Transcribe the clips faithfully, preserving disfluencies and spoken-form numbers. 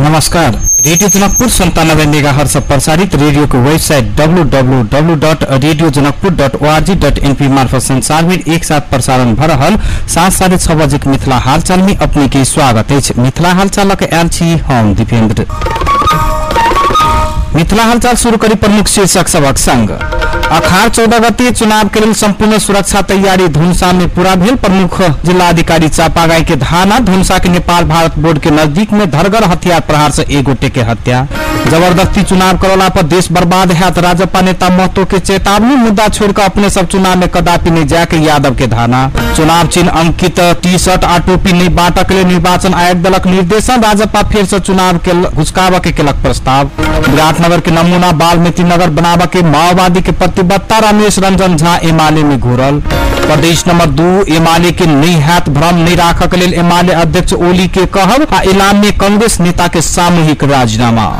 नमस्कार। Radio Janakpur संतानब्बे megahertz पर प्रसारित रेडियो को website W W W dot radio Janakpur dot ORG dot NP मार्फत संसार में एक साथ प्रसारण भ रहल सात साढ़े छह बजे के मिथिला हालचाल में अपने के स्वागत है। मिथिला हालचाल के आयल छी हम दीपेंद्र। मिथिला हालचाल शुरू करी प्रमुख शीर्षक सबक संग। अखाड़ चौदह गते चुनाव के लिए संपूर्ण सुरक्षा तैयारी धुनसा में पूरा भेल। प्रमुख जिलाधिकारी चापागाई के धारणा। धुनसा के नेपाल भारत बोर्ड के नजदीक में धरगर हथियार प्रहार से एक गोटे के हत्या। जबरदस्ती चुनाव करौला पर देश बर्बाद है। राजपा नेता महतो के चेतावनी। मुद्दा छोड़कर अपने सब चुनाव में कदापि नहीं जाके यादव के धारणा। चुनाव चिन्ह अंकित टी शर्ट आ टोपी नहीं बांटक ले निर्वाचन आयोग दलक निर्देशन। राजपा फिर से चुनाव के घुसकाव के केलक प्रस्ताव। विराटनगर के नमूना बाल्मीकि नगर बनाव के माओवादी के प्रतिबद्धता। रमेश रंजन झा एमाले में घूरल। प्रदेश नंबर दू एमाले के नहीं हैत भ्रम नहीं राखक लेल एमाले अध्यक्ष ओली के कहब। आ इलाम में कांग्रेस नेता के सामूहिक राजीनामा।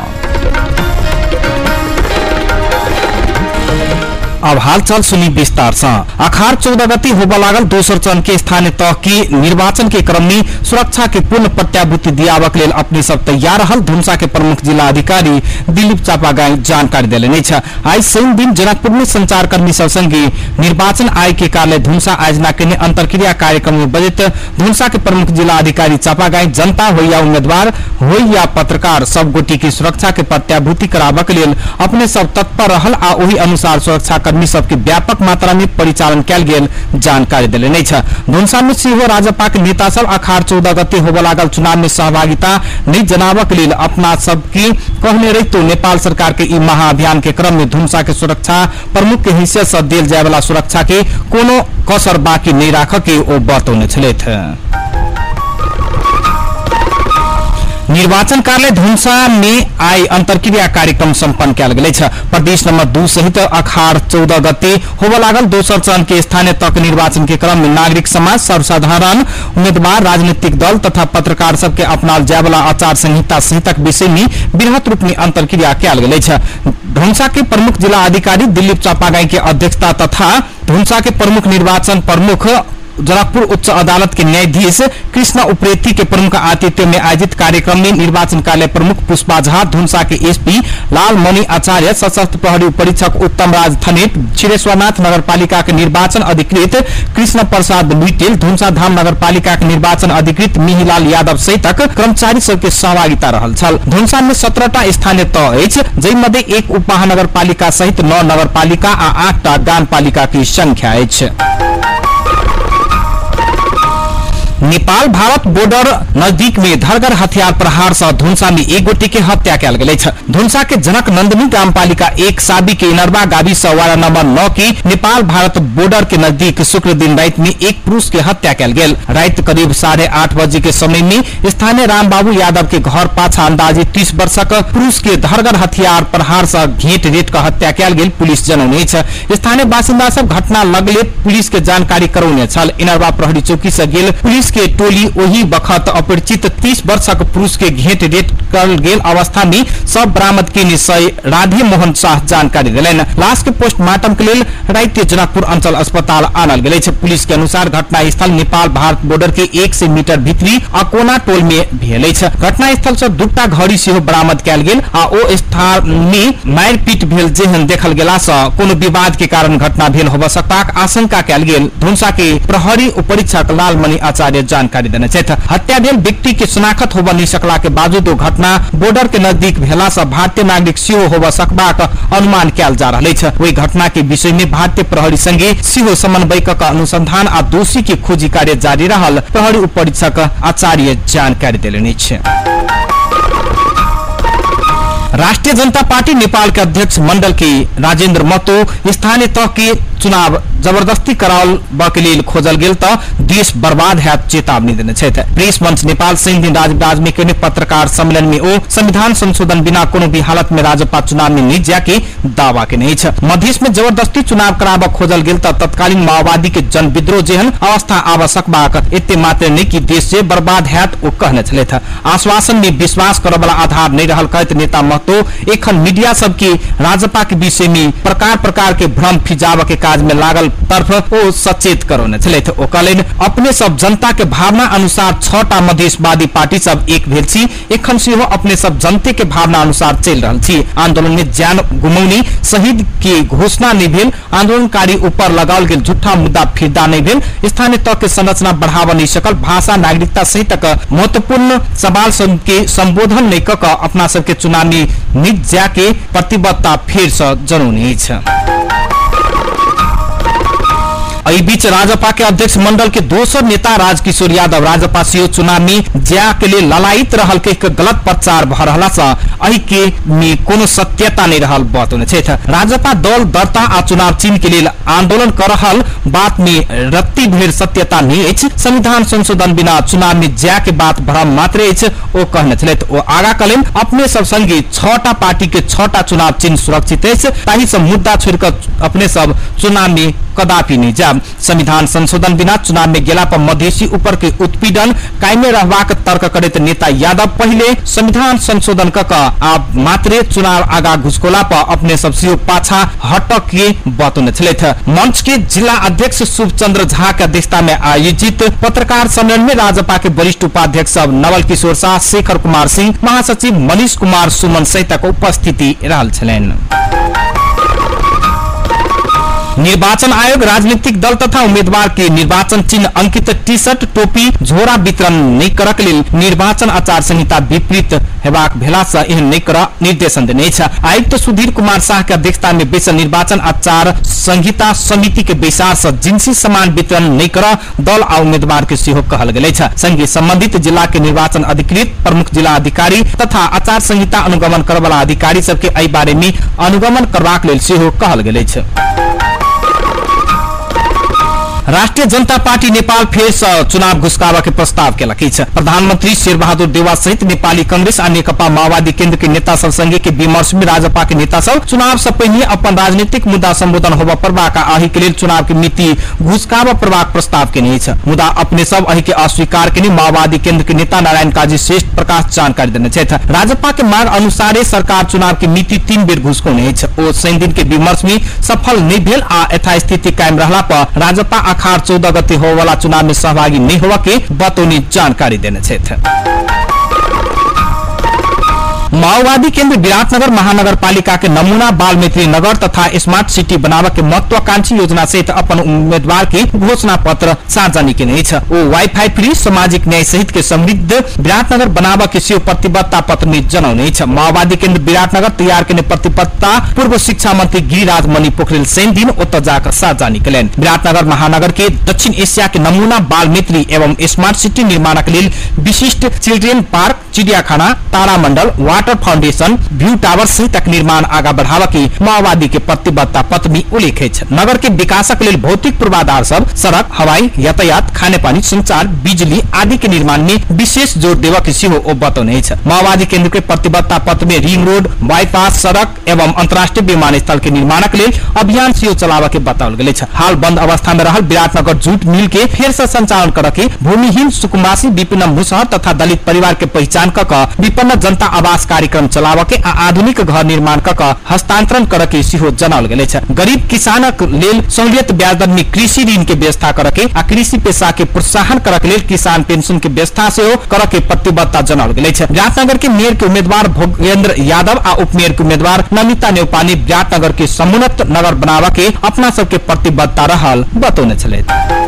अब हालचाल सुनी विस्तार से। अखाड़ चौदह गति होब लागल दोसर चरण के स्थानीय तह की निर्वाचन के क्रम में सुरक्षा के पूर्ण प्रत्याभूति दियावक लेल अपने सब तैयार रहल। धुनसा के प्रमुख जिला अधिकारी दिलीप चापागाई जानकारी देलनि छ। आज शनि दिन जनकपुर में संचारकर्मी सब संगे निर्वाचन आयोग के कार्यालय धुनसा आयोजना के अंतरक्रिया कार्यक्रम में बजट धुनसा के प्रमुख जिला अधिकारी चापागाई जनता हो या उम्मीदवार हो या पत्रकार सब गोटी की सुरक्षा के प्रत्याभूति करावक लेल अपने सब तत्पर रहल। आ ओही अनुसार सुरक्षा कर्मी सबके व्यापक मात्रा में परिचालन कैल गेल जानकारी देलनि छ। धुनसा में सेहो राजपा के नेता सब अखाड़ चौदह गते होब लागल चुनाव में सहभागिता नहीं जनावक लेल अपना सबके कहने रहितो नेपाल सरकार के ई महाअभियान के क्रम में धुनसा के सुरक्षा प्रमुख के हैसियत से देल जाय वाला सुरक्षा के कोनो कसर बाकी नहीं राख के ओ बतौने छलैथ। निर्वाचन कार्यालय धुनसा में आई अंतरक्रिया कार्यक्रम संपन्न किया गेल छ। प्रदेश नंबर दू सहित अखाड़ चौदह गते होब लागल दोसर चरण के स्थानीय तक निर्वाचन के क्रम में नागरिक समाज सर्वसाधारण उम्मीदवार राजनीतिक दल तथा पत्रकार सबके अपनाल जाय वाला आचार संहिता सहितक विषय में बृहत रूप में अंतरक्रिया किया गेल छ। धुनसा के प्रमुख जिला अधिकारी दिलीप चापागाई के अध्यक्षता तथा धुनसा के प्रमुख निर्वाचन प्रमुख जनकपुर उच्च अदालत के न्यायाधीश कृष्ण उप्रेती के प्रमुख आतिथ्य में आयोजित कार्यक्रम में निर्वाचन कार्यालय प्रमुख पुष्पा झा, धुनसा के एसपी लाल मणि आचार्य, सशस्त्र प्रहरी उपरीक्षक उत्तम राज थनेट, छिरेश्वरनाथ नगरपालिका के निर्वाचन अधिकृत कृष्ण प्रसाद लुइटेल, धुनसा धाम नगरपालिका के निर्वाचन अधिकृत मिहिलाल यादव सहितक कर्मचारी सबके सहभागिता रहल छल। धुनसा में सत्रहटा स्थानीय तह अछि, जै मध्ये एक उपमहानगरपालिका सहित नौ नगरपालिका आ आठटा गामपालिका की संख्या अछि। नेपाल भारत बॉर्डर नजदीक में धरगर हथियार प्रहार से धुनसा में एक गोटे के हत्या कैल गेल छ। धुनसा के जनक नंदनी ग्रामपालिका एक साबी के इनरवा गाविस वार्ड नंबर नौ की नेपाल भारत बॉर्डर के नजदीक शुक्र दिन रात में एक पुरुष के हत्या कैल गेल। रात करीब साढ़े आठ बजे के समय में स्थानीय राम बाबू यादव के घर पाछा अंदाजे तीस वर्षक पुरुष के धरगर हथियार प्रहार से घेट रेट का हत्या कैल गेल पुलिस जनौने छ। स्थानीय बासिंदा सब घटना लगले पुलिस के जानकारी करौने छल। इनरवा प्रहरी चौकी से गेल पुलिस के टोली ओही बखत अपरिचित तीस वर्षक पुरुष के घेट रेट करल गेल अवस्था में सब बरामद के निश्चय राधे मोहन शाह जानकारी दिलन। लाश के पोस्टमार्टम के लिए राइते जनकपुर अंचल अस्पताल आनल गेल छ। पुलिस के अनुसार घटना स्थल नेपाल भारत बॉर्डर के एक सौ मीटर भीतरी अकोना टोल में भेल छ। घटना स्थल से दुटा घड़ी सेहो बरामद कैल गेल आ ओ स्थान में मारपीट भेल जेहन देखल गेला से कोनो विवाद के कारण घटना भेल होब सकबाक आशंका कैल गेल। धुनसा के प्रहरी उपरीक्षक लाल मणि आचार्य जानकारी देने छथि। हत्या भेल व्यक्ति के शनाखत होब नहीं सकला के बावजूद घटना बॉर्डर के नजदीक भेला से भारतीय नागरिक सेहो होब सकबाक अनुमान कैल जा रहल छ। ओहि घटना के विषय में भारतीय प्रहरी संगे सेहो समन्वयक अनुसंधान आ दोषी के खोजी कार्य जारी रहल प्रहरी उपरीक्षक आचार्य जानकारी देलनि छ। राष्ट्रीय जनता पार्टी नेपाल के अध्यक्ष मंडल के राजेंद्र महतो स्थानीय तह के चुनाव जबरदस्ती कराल के लिए खोजल गेल त देश बर्बाद है चेतावनी देने छथि। प्रेस मंच नेपाल शनि दिन राजराज में केने पत्रकार सम्मेलन में ओ संविधान संशोधन बिना कोनो भी हालत में राजपा चुनाव में नहीं जाके दावा के नहीं छ। मध्य में जबरदस्ती चुनाव कराब खोजल गेल त तत्कालीन माओवादी के जन विद्रोह जेहन अवस्था आवश्यक बाक एते मात्र नहीं कि देश से बर्बाद है ओ कहने छलैथ। आश्वासन में विश्वास करब वाला आधार नहीं रहल कहत नेता महतो एखन मीडिया सबके राजपा के विषय में प्रकार प्रकार के भ्रम फिजाव के काज में लागल तरफ ओ सचेत करौने छले। ओ कहलेन अपने सब जनता के भावना अनुसार छटा मधेशवादी पार्टी सब एक भेल छी, एखन सेहो अपने सब जनते के भावना अनुसार चल रहल छी। आंदोलन में जान गुमौनी शहीद के घोषणा नहीं भेल, आंदोलनकारी ऊपर लगाओल गेल झूठा मुद्दा फिरदा नहीं भेल, स्थानीय तक के संरचना बढ़ावा नहीं सकल, भाषा नागरिकता सहित महत्वपूर्ण सवाल सब के संबोधन नहीं क अपना सबके चुनावी नीति जाके प्रतिबद्धता फिर से जरूरी है। एहि बीच राजपा के अध्यक्ष मंडल के दोसर नेता राजकिशोर यादव राजपा से चुनाव में जा के लिए ललायित रहल के गलत प्रचार भ रहला से एहि के में कोनो सत्यता नहीं रहल बतौने छै। राजपा दल दर्ता आ चुनाव चिन्ह के लिए आंदोलन कर रहल बात में रत्ती भर सत्यता नहीं अछि। संविधान संशोधन बिना चुनाव में जा के बात भ्रम मात्र अछि ओ कहने छले। ओ आगा कहलेन अपने सब संगे छटा पार्टी के छटा चुनाव चिन्ह सुरक्षित अछि, ताहि से मुद्दा छोड़कर अपने सब चुनाव में कदापि नहीं जा। संविधान संशोधन बिना चुनाव में गेला पर मधेसी ऊपर के उत्पीड़न कायमे रहबाक तर्क करैत नेता यादव पहले संविधान संशोधन क आप मात्रे चुनाव आगा घुसकोला पर अपने सब से पाछा हटक के बतौने छले। मंच के जिला अध्यक्ष शुभ चंद्र झा के अध्यक्षता में आयोजित पत्रकार सम्मेलन में राजपा के वरिष्ठ उपाध्यक्ष नवल किशोर शाह, शेखर कुमार सिंह, महासचिव मनीष कुमार सुमन सहित उपस्थिति रहल छलैन। निर्वाचन आयोग राजनीतिक दल तथा उम्मीदवार के निर्वाचन चिन्ह अंकित टी शर्ट टोपी झोरा वितरण नहीं करक लेल निर्वाचन आचार संहिता विपरीत हेबाक भेला से एहन नहीं कर निर्देशन देने छ। आयुक्त सुधीर कुमार शाह के अध्यक्षता में बैसल निर्वाचन आचार संहिता समिति के बैसार से जिनसी सामान वितरण नहीं कर दल आ उम्मीदवार के सेहो कहल गेल छ। संगे संबंधित जिला के निर्वाचन अधिकृत, प्रमुख जिला अधिकारी तथा आचार संहिता अनुगमन करय वाला अधिकारी सबके एहि बारे में अनुगमन करबाक लेल सेहो कहल गेल छ। राष्ट्रिय जनता पार्टी नेपाल फेर से चुनाव घुसकावा के प्रस्ताव केलक छ। प्रधानमंत्री शेरबहादुर देउवा सहित नेपाली कांग्रेस आ नेकपा माओवादी केन्द्र के नेता सब संगे के विमर्श में राजपा के नेता सब चुनाव से पहले अपन राजनीतिक मुद्दा संबोधन होबा प्रभाक आ अही के लिए चुनाव के मिति घुसकावा प्रभाक प्रस्ताव केने छ। मुद्दा अपने सब अही के अस्वीकार केने माओवादी केन्द्र के नेता नारायण काजी श्रेष्ठ प्रकाश जानकारी देने छ। राजपा के मांग अनुसार सरकार चुनाव के मिति तीन बेर घुसकोने छ। ओ शनि दिन के विमर्श में सफल नहीं भेल आ यथास्थिति कायम रहला पर राजपा आखार चौदह गते हो वाला चुनाव में सहभागी नहीं होगा के बतौनी जानकारी देने थे। माओवादी केन्द्र विराटनगर महानगर पालिका के नमूना बाल मैत्री नगर तथा स्मार्ट सिटी बनावा के महत्वाकांक्षी योजना सहित अपन उम्मीदवार के घोषणा पत्र सार्वजनिक केने छ। ओ वाईफाई फ्री सामाजिक न्याय सहित के समृद्ध विराटनगर बनावा के सेहो प्रतिबद्धता पत्र में जनाउने छ। माओवादी केन्द्र विराटनगर तैयार करने प्रतिबद्धता पूर्व शिक्षा मंत्री गिरिराज मणि पोखरेल सैन दिन ओतऽ जाकर सार्वजनिक केलनि। विराटनगर महानगर के दक्षिण एशिया के नमूना बाल मैत्री एवं स्मार्ट सिटी निर्माणक लेल विशिष्ट चिल्ड्रेन पार्क, चिड़ियाखाना, तारामंडल, वाटर फाउंडेशन, व्यू टावर सहित निर्माण आगा बढ़ावा की माओवादी के प्रतिबद्धता पत्र में उल्लेख है। नगर के विकासक लेल भौतिक पूर्वाधार सब सड़क, हवाई यातायात, खाने पानी, संचार, बिजली आदि के निर्माण में विशेष जोर देवा की सेहो ओ बतौने छ। माओवादी केन्द्र के प्रतिबद्धता पत्र में रिंग रोड, बाईपास सड़क एवं अंतर्राष्ट्रीय विमानस्थल के निर्माणक लेल अभियान सेहो चलावा के बताओल गेल छ। हाल बंद अवस्था में रहल विराटनगर जूट मिल के फेर से संचालन करके भूमिहीन सुकुम्बासी विपिन मुसहर तथा दलित परिवार के पहचान क विपन्न जनता आवास कार्यक्रम चलावा के आ आधुनिक घर निर्माण क हस्तांतरण करके सेहो जनाओल गेल छ। गरीब किसानक लेल सहूलियत ब्याज दर में कृषि ऋण के व्यवस्था करके आ कृषि पेशा के प्रोत्साहन करके लेल किसान पेंशन के व्यवस्था सेहो करके प्रतिबद्धता जनाओल गेल छ। विराटनगर के मेयर के उम्मीदवार भोगेन्द्र यादव आ उपमेयर के उम्मीदवार नमिता नेउपाने विराटनगर के समुन्नत नगर बनावा के अपना सबके प्रतिबद्धता रहल बतौने छले।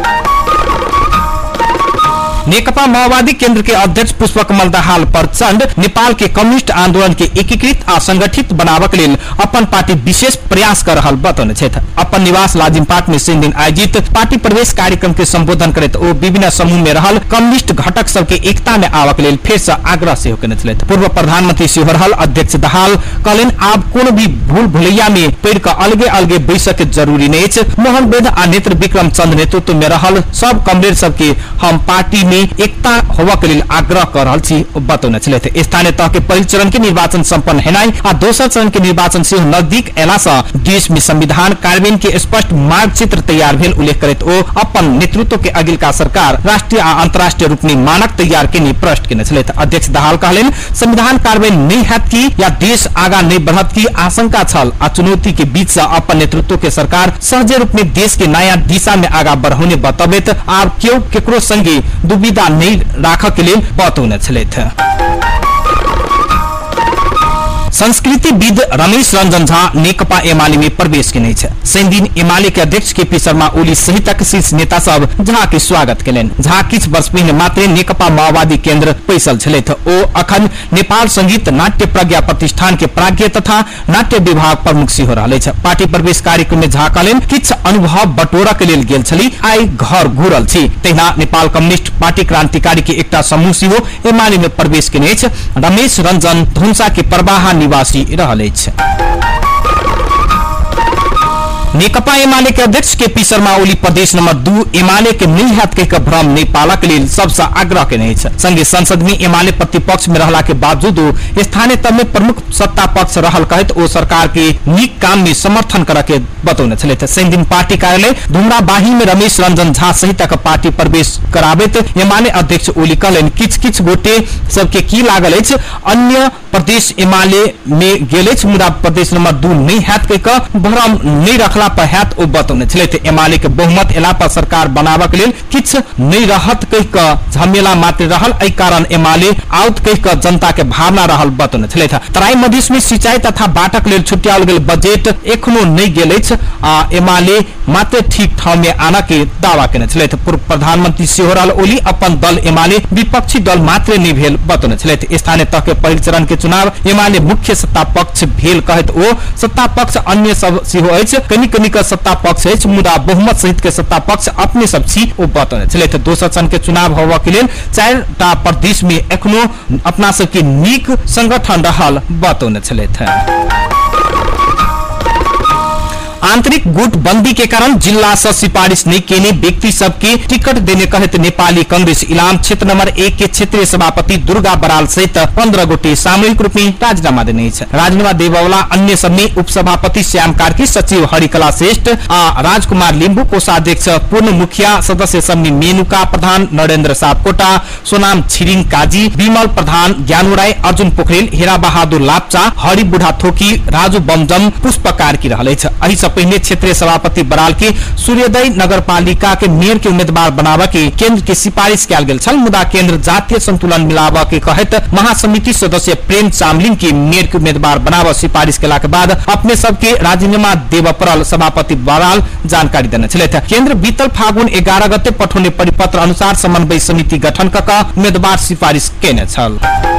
नेकपा माओवादी केन्द्र के अध्यक्ष पुष्पकमल दाहाल प्रचंड नेपाल के कम्युनिस्ट आंदोलन के एकीकृत आ संगठित बनावक लेल अपन पार्टी विशेष प्रयास कर रहल बतौने छथि। अपन निवास लाजिमपाट में शनि दिन आयोजित पार्टी प्रवेश कार्यक्रम के संबोधन करैत ओ विभिन्न समूह में रहल कम्युनिस्ट घटक सबके एकता में आवक लेल फेर से आग्रह सेहो केने छथि। पूर्व प्रधानमंत्री सेहो रहल अध्यक्ष दाहाल कहलनि आब कोनो भी भूल भुलैया में पड़ के अलगे अलगे बैसक के जरूरी नहीं है। मोहन वेद आ नेत्र विक्रम चंद नेतृत्व में रहल सब कमरेड सबके हम पार्टी में एकता होवा के लिए आग्रह कर रहल छी बतौने छले थे। स्थानीय तह के पहिल चरण के निर्वाचन संपन्न हेनाई आ दोसर चरण के निर्वाचन से नजदीक एला से देश में संविधान कार्यान्वयन के स्पष्ट मार्ग चित्र तैयार भेल उल्लेख करैत ओ अपन नेतृत्व के अगिलका सरकार राष्ट्रीय आ अंतर्राष्ट्रीय रूप में मानक तैयार के लिए प्रश्न केने छले थे। अध्यक्ष दाहाल कहलेन संविधान कार्यान्वयन नहीं हैत की या देश आगा नहीं बढ़त की आशंका छल आ चुनौती के बीच से अपन नेतृत्व के सरकार सहज रूप में देश के नया दिशा में आगा बढ़ाने बतबैत आर क्यों केकरो संगे दुविधा नहीं राख के लिए बतौने छले थे। संस्कृतिविद रमेश रंजन झा नेकपा एमाले में प्रवेश केने छै। शनि दिन एमाले के अध्यक्ष के पी शर्मा ओली सहितक शीर्ष नेता सब झा के स्वागत केलनि। झा किछ वर्ष पहिने मात्र नेकपा माओवादी केंद्र पैसल छलथि। ओ अखन नेपाल संगीत नाट्य प्रज्ञा प्रतिष्ठान के प्राज्ञ तथा नाट्य विभाग प्रमुख सेहो रहले छै। पार्टी प्रवेश कार्यक्रम में झा कहलनि किछ अनुभव बटोरा के लेल गेल छली, आइ घर घुरल छी। तहिना नेपाल कम्युनिस्ट पार्टी क्रांतिकारी के एकटा समूह सेहो एमाले में प्रवेश केने छै। रमेश रंजन धुनसा के प्रवाहा निवासी रहल अछि। नेकपा एमाले के अध्यक्ष के पी शर्मा ओली प्रदेश नंबर दू एमाले के नहीं हैत के भ्रम नहीं पाला के लिए सबसे आग्रह केने छै। संगे संसद में एमाले प्रतिपक्ष में रहला के बावजूद स्थानीय तह में प्रमुख सत्ता पक्ष रहल कहत ओ सरकार के नीक काम में समर्थन कर के बतौने छले थे। शनि दिन पार्टी कार्यालय धुमराबाही में रमेश रंजन झा सहित पार्टी प्रवेश कराबैत एमाले अध्यक्ष ओली कहलन किछ किछ गोटे सबके की लागल अछि अन्य प्रदेश एमाले में गेल अछि मुदा प्रदेश नंबर दू नहीं हैत के भ्रम नहीं रखला पर हैत ओ बतौने छले थे। एमाले के बहुमत एला पर सरकार बनावा के लेल किछ नहीं रहत कह के झमेला मात्र रहल, एहि कारण एमाले आउट कह के जनता के भावना रहल बतौने छले थे। तराई मधेश में सिंचाई तथा बाटक लेल छुट्याओल गेल बजट एखनो नहीं गेल अछि आ एमाले मात्र ठीक ठाव में आना के दावा केने छले थे। पूर्व प्रधानमंत्री सेहो रहल ओली अपन दल एमाले विपक्षी दल मात्र नहीं भेल बतौने छले थे। स्थानीय तह के पहिल चरण के चुनाव एमाले मुख्य सत्ता पक्ष भेल कहत ओ सत्ता पक्ष अन्य सब सेहो अछि, कनी कनी का सत्ता पक्ष अछि मुदा बहुमत सहित के सत्ता पक्ष अपने सब छी ओ बतौने छले थे। दोसर चरण के चुनाव होवा के लेल चारिटा प्रदेश में एखनो अपना सब के नीक संगठन रहल बतौने छले थे। आंतरिक गुटबंदी के कारण जिला से सिफारिश नहीं केने व्यक्ति सबके टिकट देने कहत नेपाली कांग्रेस इलाम क्षेत्र नंबर एक के क्षेत्रीय सभापति दुर्गा बराल सहित पंद्रह गोटे सामूहिक रूप में राजीनामा देने छै। राजीनामा देवाला अन्य सब में उपसभापति श्याम कार्की, सचिव हरिकला श्रेष्ठ आ राजकुमार लिम्बू, कोषाध्यक्ष पूर्ण मुखिया सदस्य सब में मेनुका प्रधान, नरेंद्र सापकोटा, सोनाम छिरिङ काजी, विमल प्रधान, ज्ञानु राय, अर्जुन पोखरेल, हेरा बहादुर लाप्चा, हरि बुढ़ा थोकी, राजू बमजम, पुष्प कार्की रहले छ। एहि से पहले क्षेत्रीय सभापति बराल के सूर्योदय नगरपालिका के मेयर के उम्मीदवार बनावा के केंद्र के सिफारिश कयल गेल छल मुदा केंद्र जातीय संतुलन मिलावा के कहत महासमिति सदस्य प्रेम चामलिंग के मेयर के उम्मीदवार बनावा सिफारिश केला के बाद अपने सबके राजीनामा देव पड़ल सभापति बराल जानकारी देने छले थे। केंद्र बीतल फागुन ग्यारह गते पठौने परिपत्र अनुसार समन्वय समिति गठन क के उम्मीदवार सिफारिश केने छल।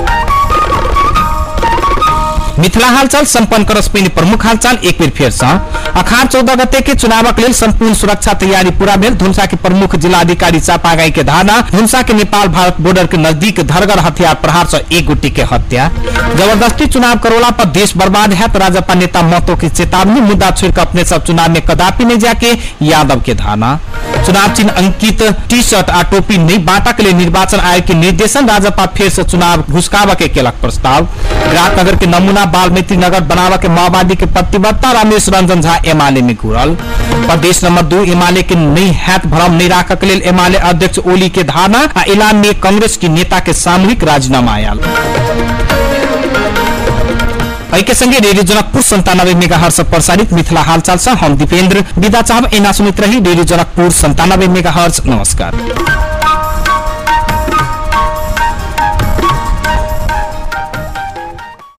मिथिला हालचाल संपन्न करस पहिने प्रमुख हालचाल एक बेर फेर से अखाड़ चौदह गते के चुनावक लेल संपूर्ण सुरक्षा तैयारी पूरा भेल। धुनसा के प्रमुख जिलाधिकारी चापागाई के धारणा धुनसा के नेपाल भारत बॉर्डर के नजदीक धरगर हथियार प्रहार से एक गोटी के हत्या, जबरदस्ती चुनाव करोला पर देश बर्बाद है तो राजपा नेता महतो की चेतावनी, मुद्दा छोड़ अपने सब चुनाव में कदापि नहीं जाके यादव के धारणा, चुनाव चिन्ह अंकित टी शर्ट आ टोपी नहीं बांटा के लिए निर्वाचन आयोग के निर्देशन, राजपा फिर से चुनाव घुसकावा के केलक प्रस्ताव, विराटनगर के नमूना बाल्मीकि नगर बनावा के माओवादी के प्रतिबद्धता, रमेश रंजन झा एमाले में घुरल। प्रदेश नंबर दू एमाले के नहीं हैत भ्रम नहीं राख के लेल एमाले अध्यक्ष ओली के धारणा आ ऐलान में कांग्रेस की नेता के सामूहिक राजीनामा आयल। के संगे रेडियो जनकपुर संतानबे मेगाहर्ट्ज से प्रसारित मिथिला हालचाल से हम दीपेंद्र विदा चाहब एना सुनित रही। रेडियो जनकपुर संतानबे मेगाहर्ट्ज। नमस्कार।